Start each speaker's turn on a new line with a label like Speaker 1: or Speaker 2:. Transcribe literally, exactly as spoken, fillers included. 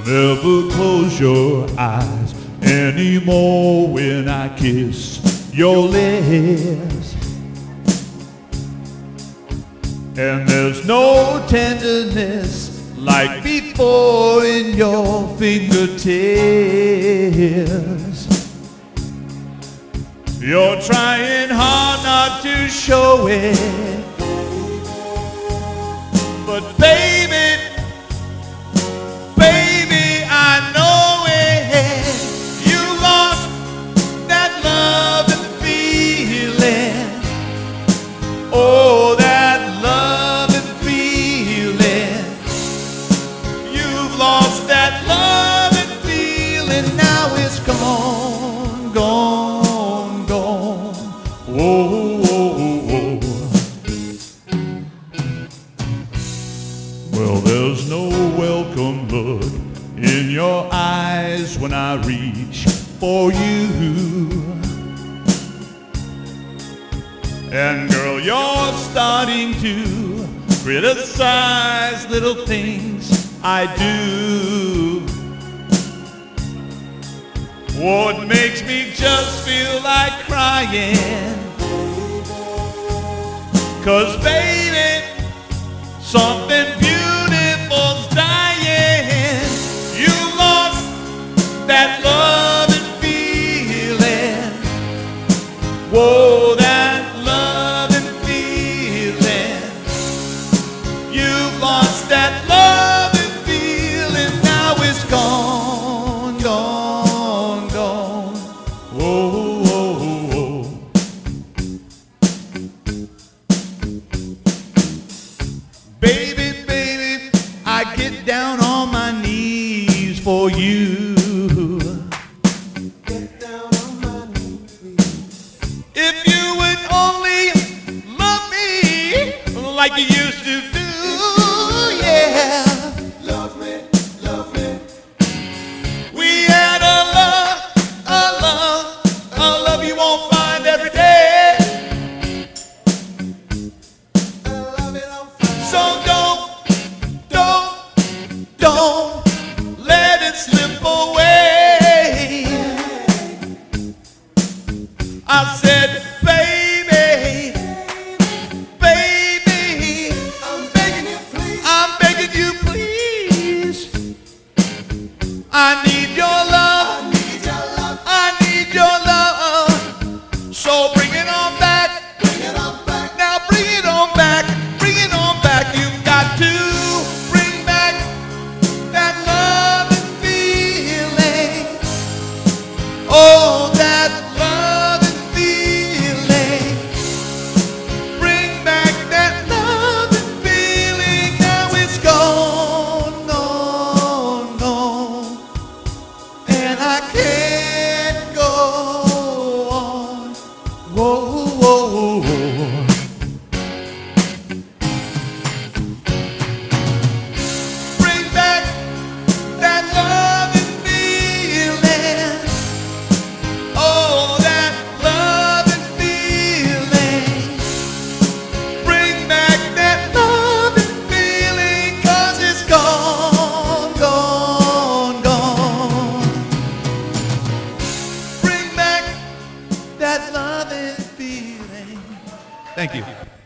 Speaker 1: Never close your eyes anymore when I kiss your lips. And there's no tenderness like before in your fingertips. You're trying hard not to show it, but baby, baby, I know it. You lost that love and feeling. Oh, that love and feeling. You've lost that love and feeling. Now it's gone, gone, gone. Whoa, whoa, whoa. Well, there's no welcome look in your eyes when I reach for you. And girl, you're starting to criticize little things I do. What makes me just feel like crying? 'Cause baby, something beautiful's dying. You lost that love and feeling. Whoa, that love and feeling. You've lost that love and feeling. Now it's gone, gone, gone. Whoa, whoa, whoa. Baby, baby, I get down on my knees for you.
Speaker 2: Get down on my knees.
Speaker 1: If you would only love me like you used to do, yeah.
Speaker 2: Love me, love me.
Speaker 1: We had a love, a love, a love you won't find every day.
Speaker 2: I love it on fire.
Speaker 1: So don't, don't, don't let it slip away. I said, baby, baby,
Speaker 2: I'm begging you, please.
Speaker 1: I'm begging you, please. I need your
Speaker 2: I
Speaker 1: love,
Speaker 2: need your love.
Speaker 1: I need your love. So bring it on back,
Speaker 2: Bring it on back.
Speaker 1: now bring it on back, bring it on back. You've got to bring back that love and feeling. Oh, that love and feeling. Bring back that love and feeling. Now it's gone, gone, gone. And I can't go on. Whoa, whoa, whoa. Bring back that love and feeling. Oh, that love and feeling. Bring back that love and feeling. 'Cause it's gone, gone, gone. Bring back that love and feeling. Thank you.